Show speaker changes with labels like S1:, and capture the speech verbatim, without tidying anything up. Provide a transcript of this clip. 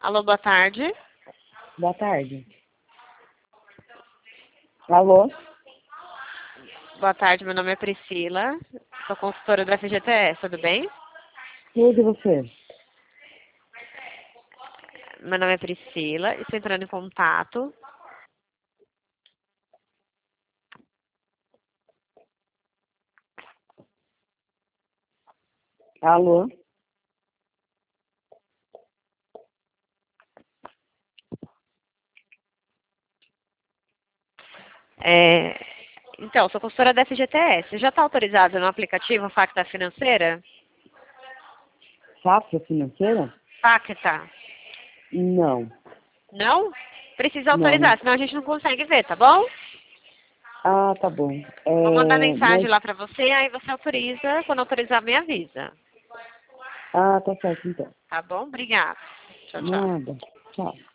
S1: Alô, boa tarde.
S2: Boa tarde. Alô?
S1: Boa tarde, meu nome é Priscila. Sou consultora da F G T S, tudo bem?
S2: Tudo e você?
S1: Meu nome é Priscila, estou entrando em contato.
S2: Alô?
S1: É... Então, sou consultora da F G T S. Já está autorizado no aplicativo Facta Financeira?
S2: Facta financeira?
S1: Facta.
S2: Não.
S1: Não? Precisa
S2: Não,
S1: autorizar,
S2: não.
S1: senão a gente não consegue ver, tá bom?
S2: Ah, tá bom.
S1: Vou mandar
S2: É,
S1: mensagem
S2: mas...
S1: lá pra você, aí você autoriza. Quando autorizar, me avisa.
S2: Ah, tá certo então.
S1: Tá bom? Obrigada. Tchau, tchau.
S2: Nada. Tchau.